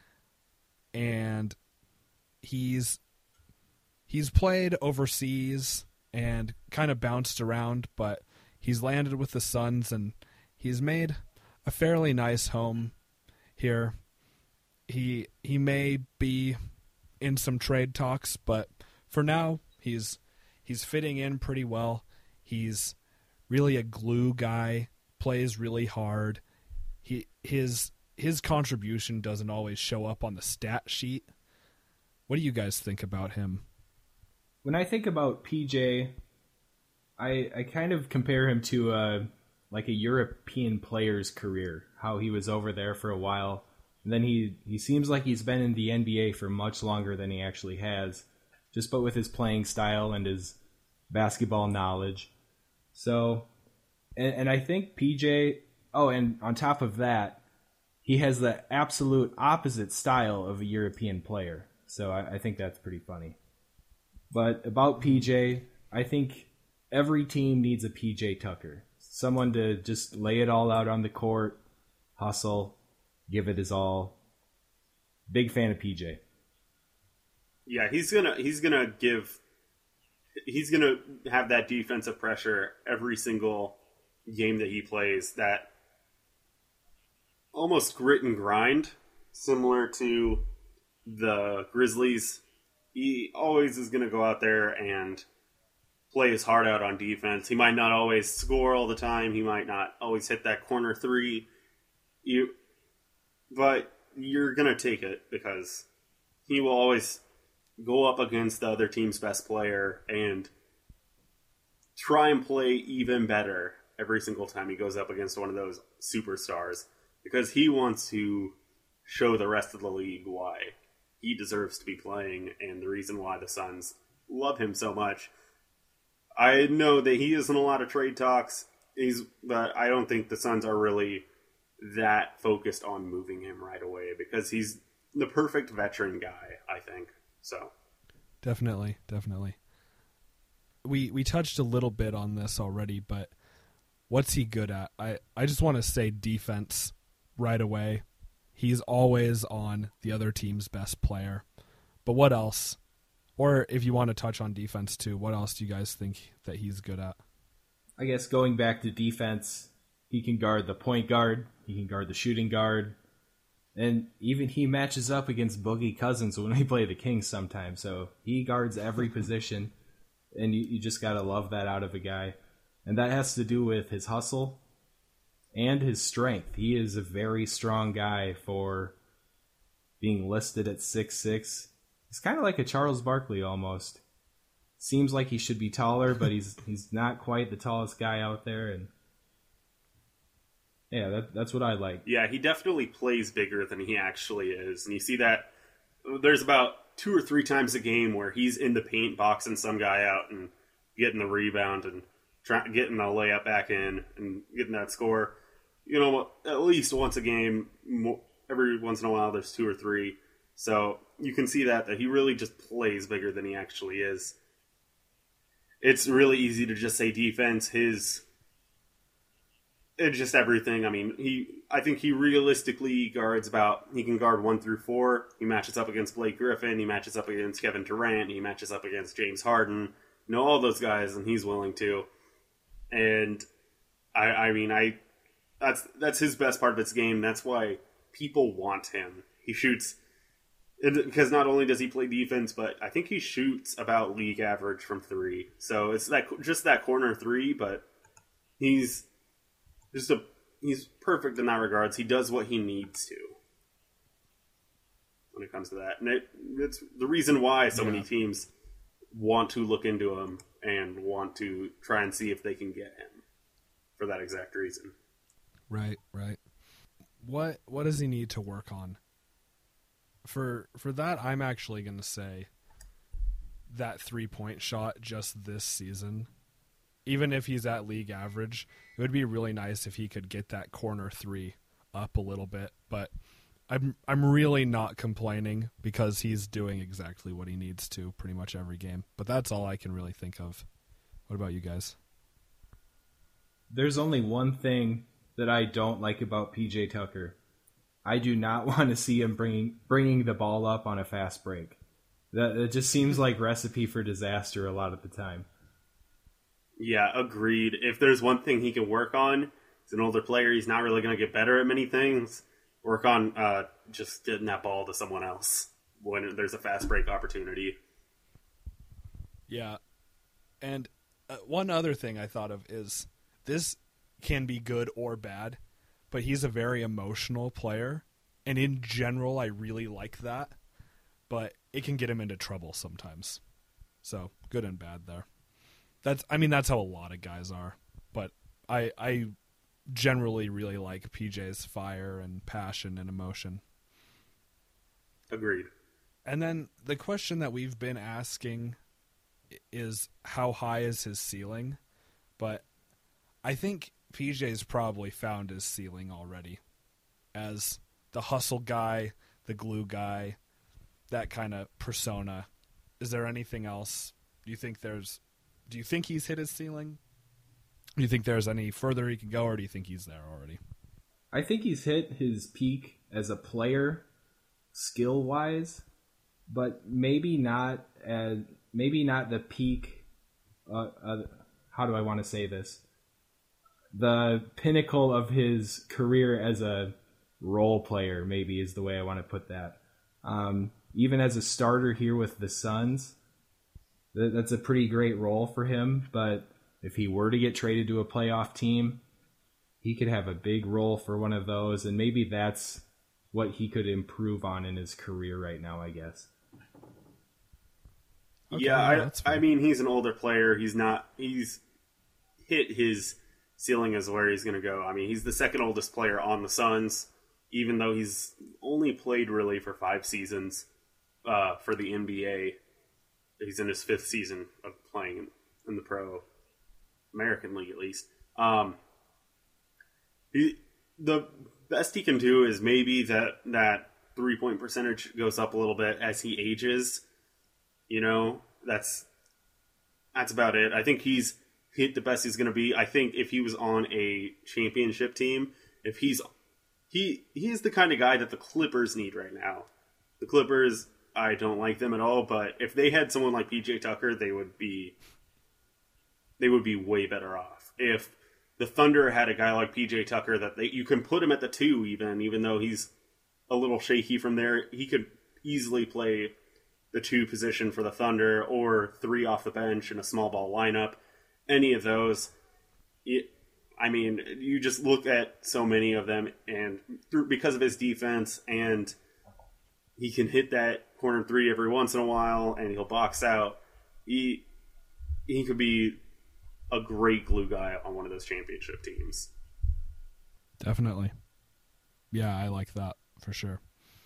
and he's he's played overseas and kind of bounced around, but he's landed with the Suns and he's made a fairly nice home here. He he may be in some trade talks, but for now he's he's fitting in pretty well. He's really a glue guy, plays really hard. He his his contribution doesn't always show up on the stat sheet. What do you guys think about him? When I think about P J, I I kind of compare him to a like a European player's career, how he was over there for a while. And then he, he seems like he's been in the N B A for much longer than he actually has, just but with his playing style and his basketball knowledge. So, and, and I think P J, oh, and on top of that, he has the absolute opposite style of a European player. So I, I think that's pretty funny. But about P J, I think every team needs a P J Tucker. Someone to just lay it all out on the court, hustle, give it his all. Big fan of P J. Yeah, he's gonna he's gonna give he's gonna have that defensive pressure every single game that he plays. That almost grit and grind, similar to the Grizzlies. He always is gonna go out there and play his heart out on defense. He might not always score all the time. He might not always hit that corner three. You. But you're going to take it because he will always go up against the other team's best player and try and play even better every single time he goes up against one of those superstars because he wants to show the rest of the league why he deserves to be playing and the reason why the Suns love him so much. I know that he is in a lot of trade talks, he's, but I don't think the Suns are really that focused on moving him right away because he's the perfect veteran guy, I think. So definitely, definitely. We we touched a little bit on this already, but what's he good at? I, I just want to say defense right away. He's always on the other team's best player. But what else? Or if you want to touch on defense too, what else do you guys think that he's good at? I guess going back to defense, he can guard the point guard. He can guard the shooting guard. And even he matches up against Boogie Cousins when we play the Kings sometimes. So he guards every position. And you, you just got to love that out of a guy. And that has to do with his hustle and his strength. He is a very strong guy for being listed at six six. He's kind of like a Charles Barkley almost. Seems like he should be taller, but he's he's not quite the tallest guy out there. And yeah, that, that's what I like. yeah, he definitely plays bigger than he actually is. And you see that there's about two or three times a game where he's in the paint boxing some guy out and getting the rebound and trying getting the layup back in and getting that score. You know, at least once a game, every once in a while there's two or three. So you can see that, that he really just plays bigger than he actually is. It's really easy to just say defense. His... It's just everything. I mean, he. I think he realistically guards about. He can guard one through four. He matches up against Blake Griffin. He matches up against Kevin Durant. He matches up against James Harden. You know, all those guys, and he's willing to. And I, I mean, I. That's that's his best part of his game. That's why people want him. He shoots, because not only does he play defense, but I think he shoots about league average from three. So it's that just that corner three, but he's. Just a, he's perfect in that regards. He does what he needs to when it comes to that. And it, it's the reason why so yeah. many teams want to look into him and want to try and see if they can get him. that exact reason. Right, right. What what does he need to work on? For for that, I'm actually going to say that three-point shot just this season. Even if he's at league average, it would be really nice if he could get that corner three up a little bit. But I'm I'm really not complaining because he's doing exactly what he needs to pretty much every game. But that's all I can really think of. What about you guys? There's only one thing that I don't like about P J Tucker. I do not want to see him bringing bringing the ball up on a fast break. That it just seems like recipe for disaster a lot of the time. Yeah, agreed. If there's one thing he can work on, he's an older player. He's not really going to get better at many things. Work on uh, just getting that ball to someone else when there's a fast break opportunity. Yeah. And uh, one other thing I thought of is this can be good or bad, but he's a very emotional player. And in general, I really like that. But it can get him into trouble sometimes. So good and bad there. That's I mean, that's how a lot of guys are. But I I generally really like P J's fire and passion and emotion. Agreed. And then the question that we've been asking is how high is his ceiling? But I think P J's probably found his ceiling already as the hustle guy, the glue guy, that kind of persona. Is there anything else? Do you think there's do you think he's hit his ceiling? Do you think there's any further he can go, or do you think he's there already? I think he's hit his peak as a player, skill wise, but maybe not as maybe not the peak. Uh, uh, how do I want to say this? The pinnacle of his career as a role player, maybe is the way I want to put that. Um, even as a starter here with the Suns, th- that's a pretty great role for him. But if he were to get traded to a playoff team, he could have a big role for one of those, and maybe that's what he could improve on in his career right now, I guess. Okay, yeah, I, I mean, he's an older player. He's not. He's hit his ceiling as where he's going to go. I mean, he's the second oldest player on the Suns, even though he's only played really for five seasons uh, for the N B A. He's in his fifth season of playing in the Pro American League, at least. Um, he, the best he can do is maybe that that three point percentage goes up a little bit as he ages. You know, that's that's about it. I think he's hit the best he's going to be. I think if he was on a championship team, if he's he he's the kind of guy that the Clippers need right now. The Clippers, I don't like them at all, but if they had someone like P J Tucker, they would be they would be way better off. If the Thunder had a guy like P J Tucker that they you can put him at the two, even even though he's a little shaky from there, he could easily play the two position for the Thunder, or three off the bench in a small ball lineup. Any of those, it, I mean, you just look at so many of them, and through, because of his defense, and he can hit that corner three every once in a while, and he'll box out. He he could be a great glue guy on one of those championship teams. Definitely. Yeah, I like that for sure.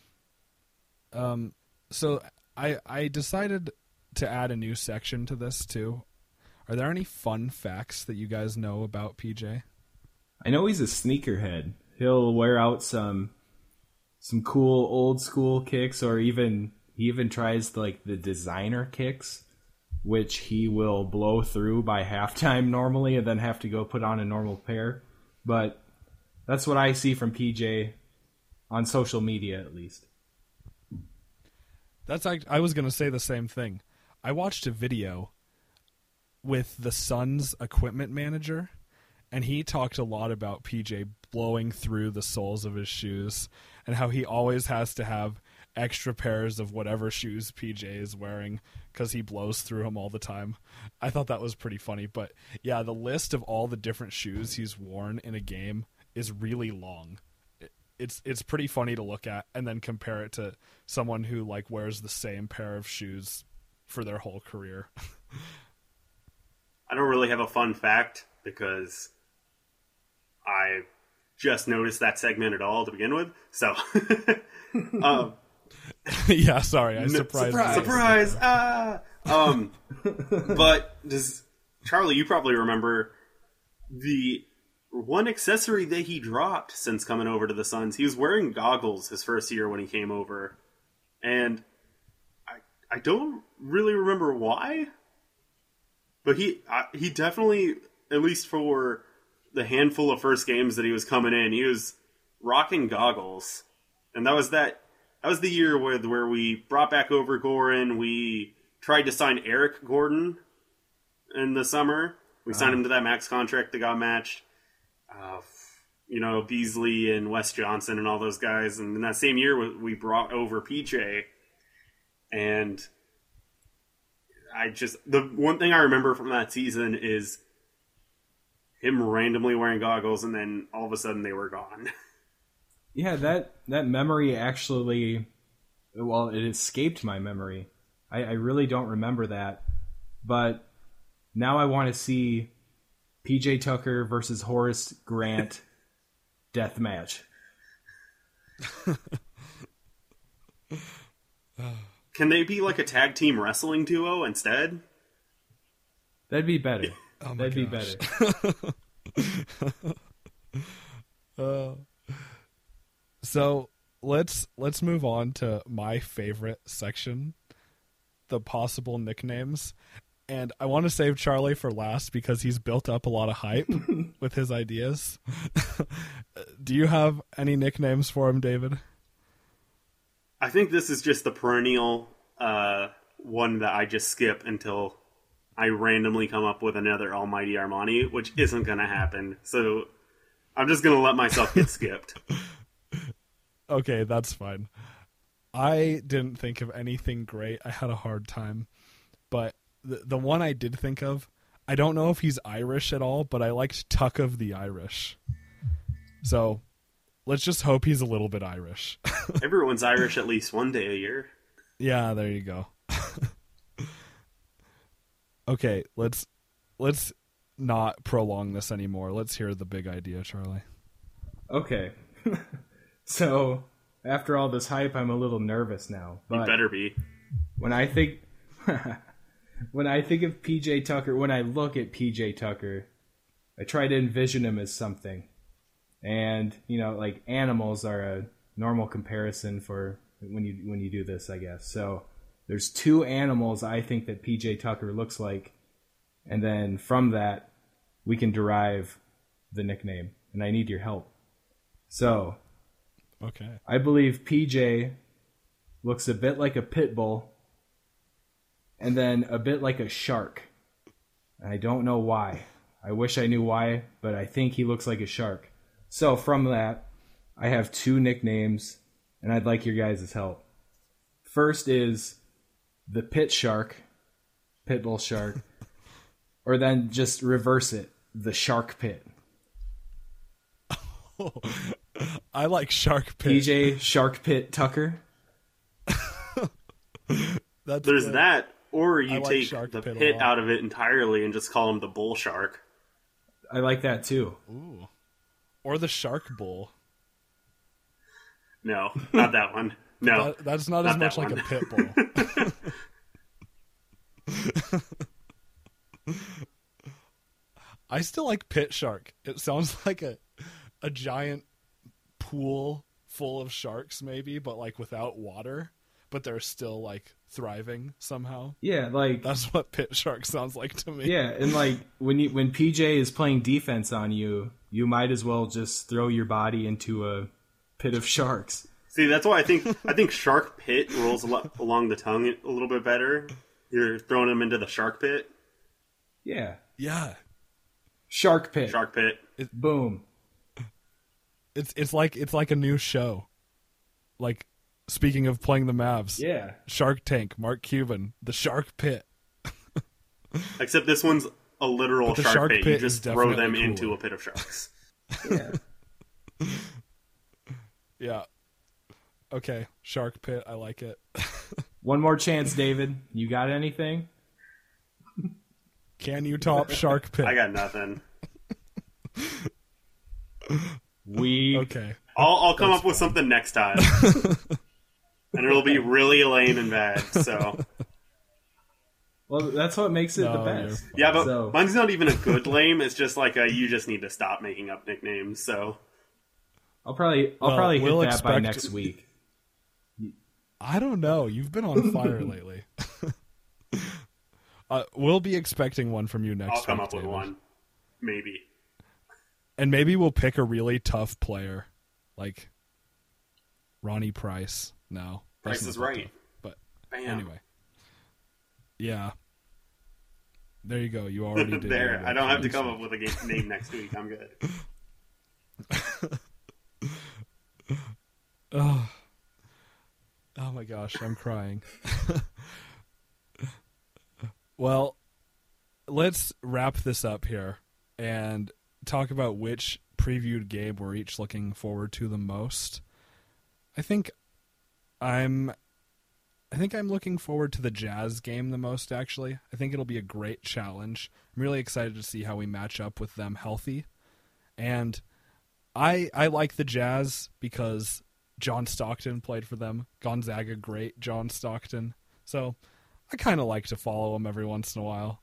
Um, so I I decided to add a new section to this too. Are there any fun facts that you guys know about P J? I know he's a sneakerhead. He'll wear out some some cool old school kicks, or even he even tries like the designer kicks, which he will blow through by halftime normally and then have to go put on a normal pair. But that's what I see from P J on social media, at least. That's I was going to say the same thing. I watched a video with the Suns equipment manager, and he talked a lot about P J blowing through the soles of his shoes and how he always has to have extra pairs of whatever shoes P J is wearing because he blows through them all the time. I thought that was pretty funny. But yeah, the list of all the different shoes he's worn in a game is really long. It's it's pretty funny to look at and then compare it to someone who like wears the same pair of shoes for their whole career. I don't really have a fun fact because I just noticed that segment at all to begin with. So, um, yeah, sorry, I surprised surprise, you. surprise, ah. Um, but does Charlie? You probably remember the one accessory that he dropped since coming over to the Suns. He was wearing goggles his first year when he came over, and I I don't really remember why, but he I, he definitely, at least for the handful of first games that he was coming in, he was rocking goggles, and that was that. That was the year where where we brought back over Goran. We tried to sign Eric Gordon in the summer. We signed him to that max contract that got matched. Uh, you know, Beasley and Wes Johnson and all those guys. And in that same year, we brought over P J. And I just, the one thing I remember from that season is him randomly wearing goggles, and then all of a sudden they were gone. Yeah, that, that memory actually, well, it escaped my memory. I, I really don't remember that. But now I want to see P J Tucker versus Horace Grant death match. Can they be like a tag team wrestling duo instead? That'd be better. Oh my That'd gosh. be better. uh, so let's let's move on to my favorite section, the possible nicknames. And I want to save Charlie for last because he's built up a lot of hype with his ideas. Do you have any nicknames for him, David? I think this is just the perennial uh, one that I just skip until I randomly come up with another Almighty Armani, which isn't going to happen. So I'm just going to let myself get skipped. Okay, that's fine. I didn't think of anything great. I had a hard time. But the, the one I did think of, I don't know if he's Irish at all, but I liked Tuck of the Irish. So let's just hope he's a little bit Irish. Everyone's Irish at least one day a year. Yeah, there you go. Okay, let's let's not prolong this anymore. Let's hear the big idea, Charlie. Okay. So, after all this hype, I'm a little nervous now. But You better be. when I think when I think of P J Tucker, when I look at P J Tucker, I try to envision him as something. And, you know, like animals are a normal comparison for when you when you do this, I guess. So, there's two animals I think that P J Tucker looks like, and then from that we can derive the nickname. And I need your help. So, Okay. I believe P J looks a bit like a pit bull and then a bit like a shark. I don't know why. I wish I knew why, but I think he looks like a shark. So from that, I have two nicknames, and I'd like your guys' help. First is the pit shark, pit bull shark, or then just reverse it, the shark pit. I like Shark Pit. P J Shark Pit Tucker. That's There's good. that, or you I like take Shark the Pit a pit lot. out of it entirely and just call him the bull shark. I like that too. Ooh. Or the Shark Bull. No, not that one. No. That, that's not, as Not much that like one. a pit bull. I still like Pit Shark. It sounds like a a giant pool full of sharks, maybe, but like without water. But they're still like thriving somehow. Yeah, like That's what Pit Shark sounds like to me. yeah, and like when you when P J is playing defense on you, you might as well just throw your body into a pit of sharks. See, that's why I think I think shark pit rolls a lot along the tongue a little bit better. You're throwing him into the shark pit. Yeah, Yeah. shark pit. Shark pit. Boom. It's it's like it's like a new show. Like speaking of playing the Mavs. Yeah. Shark Tank, Mark Cuban, the Shark Pit. Except this one's a literal But the shark, shark pit. pit You is just throw them definitely into cooler. a pit of sharks. Yeah. Yeah. Okay, Shark Pit, I like it. One more chance, David. You got anything? Can you top Shark Pit? I got nothing. We Okay. I'll, I'll come That's up with fine. something next time. And it'll be really lame and bad, so... Well, that's what makes it No, the best. you're Yeah, but So- mine's not even a good lame. It's just like a, you just need to stop making up nicknames. So I'll probably I'll Well, probably hit we'll that by expect- next week. I don't know. You've been on fire lately. uh, we'll be expecting one from you next I'll come week, up with David. one, maybe. And maybe we'll pick a really tough player, like Ronnie Price. No, that's Price not is that right. tough. But Bam. anyway, yeah. There you go. You already did. there, your I don't have to work. come up with a game name next week. I'm good. Oh. Oh my gosh, I'm crying. Well, let's wrap this up here and talk about which previewed game we're each looking forward to the most. I think I'm I think I'm looking forward to the Jazz game the most, actually. I think it'll be a great challenge. I'm really excited to see how we match up with them healthy. And I I like the Jazz because John Stockton played for them. Gonzaga great, John Stockton. So I kind of like to follow him every once in a while.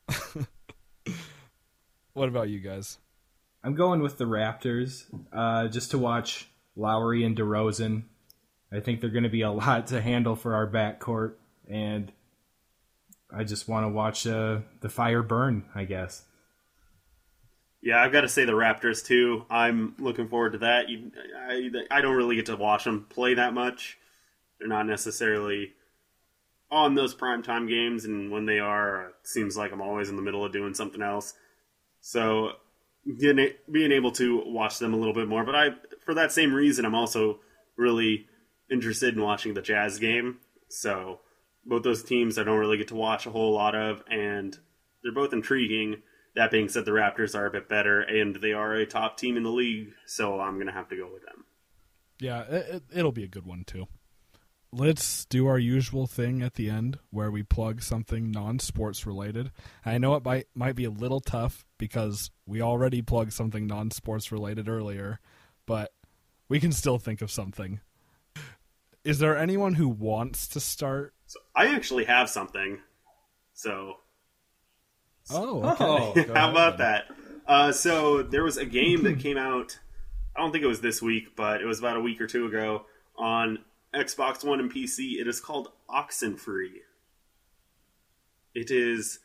What about you guys? I'm going with the Raptors, uh, just to watch Lowry and DeRozan. I think they're going to be a lot to handle for our backcourt, and I just want to watch uh, the fire burn, I guess. Yeah, I've got to say the Raptors too. I'm looking forward to that. You, I, I don't really get to watch them play that much. They're not necessarily on those primetime games, and when they are, it seems like I'm always in the middle of doing something else. So getting, being able to watch them a little bit more. But I, for that same reason, I'm also really interested in watching the Jazz game. So both those teams I don't really get to watch a whole lot of, and they're both intriguing. That being said, the Raptors are a bit better, and they are a top team in the league, so I'm going to have to go with them. Yeah, it, it'll be a good one too. Let's do our usual thing at the end where we plug something non-sports related. I know it might might be a little tough because we already plugged something non-sports related earlier, but we can still think of something. Is there anyone who wants to start? So I actually have something. So Oh, okay. Oh, Go how ahead about then. that? Uh, so there was a game that came out. I don't think it was this week, but it was about a week or two ago on Xbox One and P C. It is called Oxenfree. It is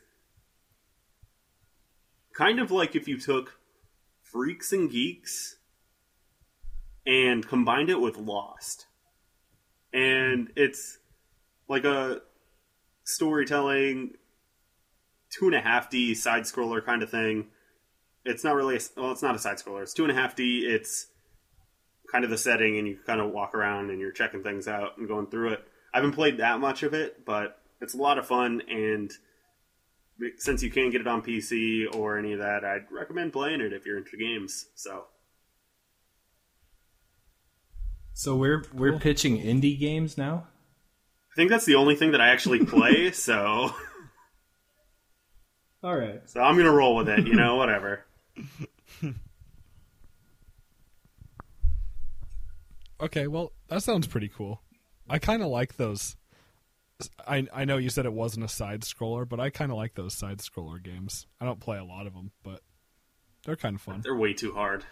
kind of like if you took Freaks and Geeks and combined it with Lost. And it's like a storytelling two and a half D side scroller kind of thing. It's not really a, well, it's not a side scroller. It's two and a half D. It's kind of the setting, and you kind of walk around and you're checking things out and going through it. I haven't played that much of it, but it's a lot of fun. And since you can't get it on P C or any of that, I'd recommend playing it if you're into games. So So we're we're Cool. pitching indie games now? I think that's the only thing that I actually play. so All right. so I'm gonna roll with it. You know, whatever. Okay, well, that sounds pretty cool. I kind of like those. I I know you said it wasn't a side scroller, but I kind of like those side scroller games. I don't play a lot of them, but they're kind of fun. They're way too hard,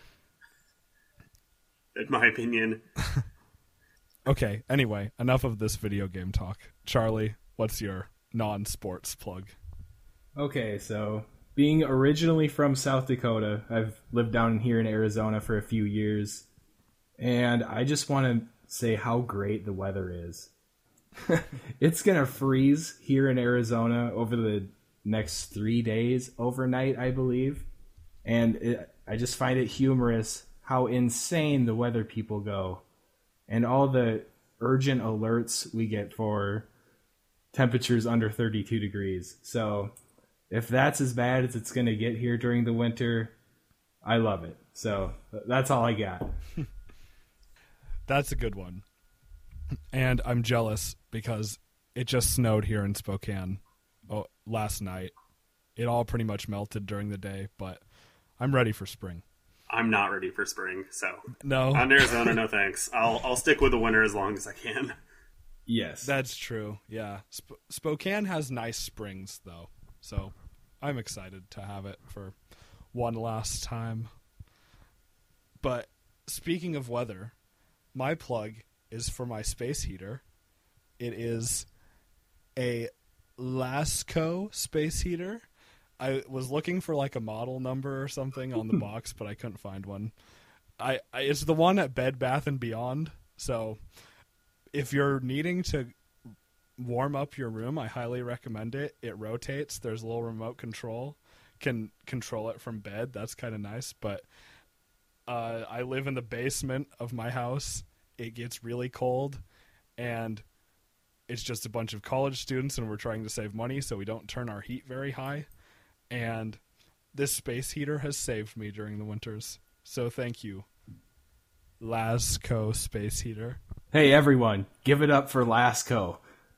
in my opinion. Okay, anyway, enough of this video game talk. Charlie, what's your non-sports plug? Okay, so being originally from South Dakota, I've lived down here in Arizona for a few years, and I just want to say how great the weather is. It's going to freeze here in Arizona over the next three days, overnight, I believe. And it, I just find it humorous how insane the weather people go. And all the urgent alerts we get for temperatures under thirty-two degrees. So if that's as bad as it's going to get here during the winter, I love it. So that's all I got. That's a good one. And I'm jealous because it just snowed here in Spokane oh, last night. It all pretty much melted during the day, but I'm ready for spring. I'm not ready for spring, so No. On Arizona, no thanks. I'll I'll stick with the winter as long as I can. Yes. That's true. Yeah. Sp- Spokane has nice springs, though. So I'm excited to have it for one last time. But speaking of weather, my plug is for my space heater. It is a Lasco space heater. I was looking for like a model number or something on the box, but I couldn't find one. I, I it's the one at Bed Bath and Beyond. So if you're needing to warm up your room, I highly recommend it. It rotates. There's a little remote control. Can control it from bed. That's kind of nice. But uh, I live in the basement of my house. It gets really cold, and it's just a bunch of college students, and we're trying to save money so we don't turn our heat very high. And this space heater has saved me during the winters. So thank you, Lasco space heater. Hey, everyone, give it up for Lasco.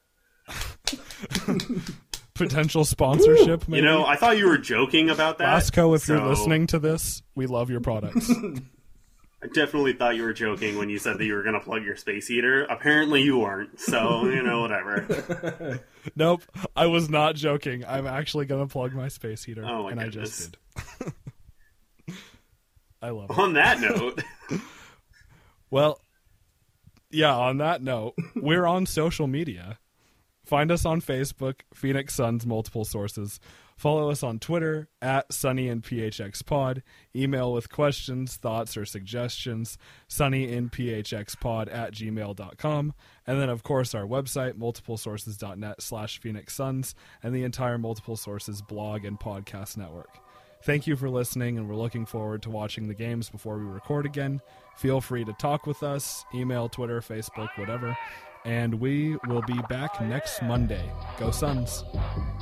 Potential sponsorship, maybe? You know, I thought you were joking about that. Lasco, if so you're listening to this, we love your products. I definitely thought you were joking when you said that you were going to plug your space heater. Apparently you weren't, so, you know, whatever. Nope, I was not joking. I'm actually going to plug my space heater, Oh my and goodness. I just did. I love it. On that note... Well, yeah, on that note, we're on social media. Find us on Facebook, Phoenix Suns Multiple Sources. Follow us on Twitter, at Sunny and P H X Pod. Email with questions, thoughts, or suggestions, sunnyandphxpod at gmail dot com. And then, of course, our website, multiplesources.net slash Phoenix Suns, and the entire Multiple Sources blog and podcast network. Thank you for listening, and we're looking forward to watching the games before we record again. Feel free to talk with us, email, Twitter, Facebook, whatever. And we will be back next Monday. Go Suns!